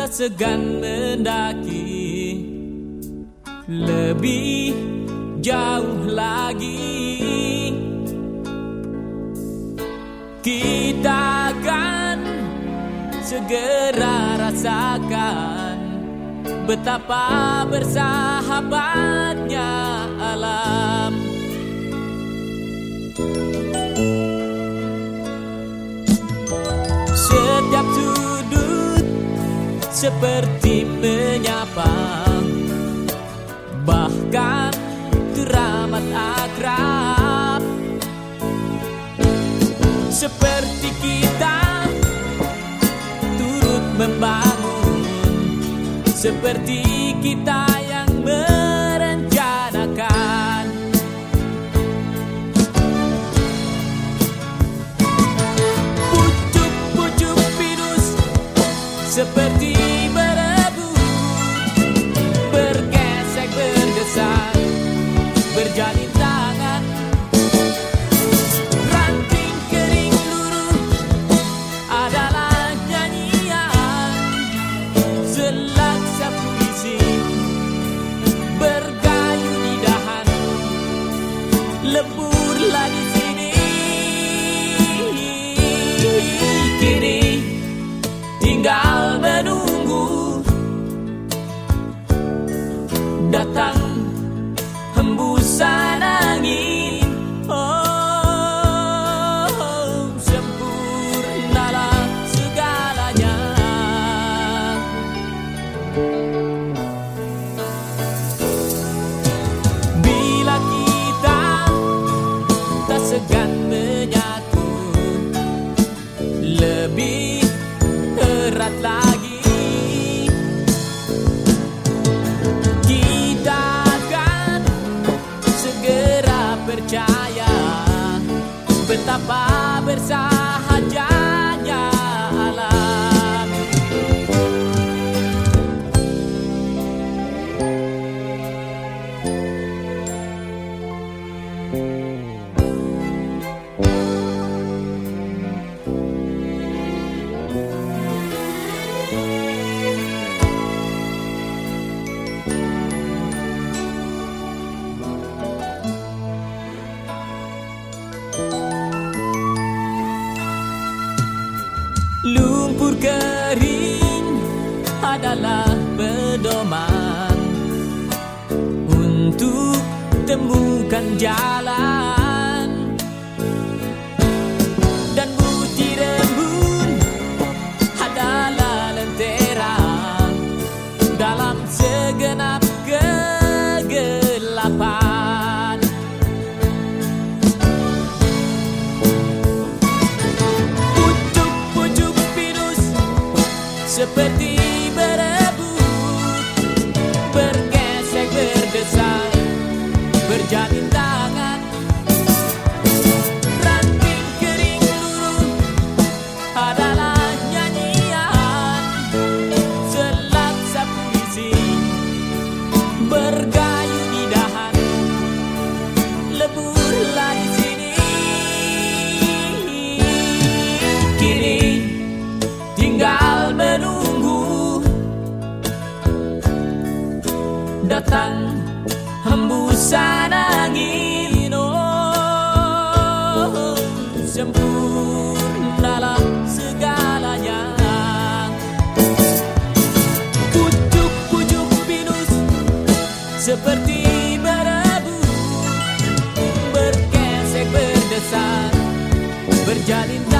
tak segan mendaki lebih jauh lagi. Kita akan segera rasakan betapa bersahabatnya alam. Setiap sudut seperti menyapa, bahkan teramat akrab. Seperti kita turut membangun, seperti kita yang merencanakan. Pucuk-pucuk pinus seperti berebut, bergesek berdesak, berjalin tangan. Ranting kering luruh adalah nyanyian, selaksa puisi bergayung di dahan. Leburlah di sini, kini tinggal menunggu datang hembusan angin. Oh, sempurnalah segalanya. Bila kita tak segan menyatu, lebih erat lagi. Kita akan segera percaya betapa bersahajanya alam. Lumpur kering adalah pedoman untuk temukan jalan, dan butir embun adalah lentera dalam segenap kegelapan. Seperti berebut, bergesek berdesak, berjalin tangan. Ranting kering luruh adalah nyanyian, selaksa puisi bergayung di dahan. Leburlah di sini, kini tinggal menunggu datang hembusan angin. Oh, sempurnalah segalanya. Pucuk-pucuk pinus seperti berebut, bergesek berdesak, berjalin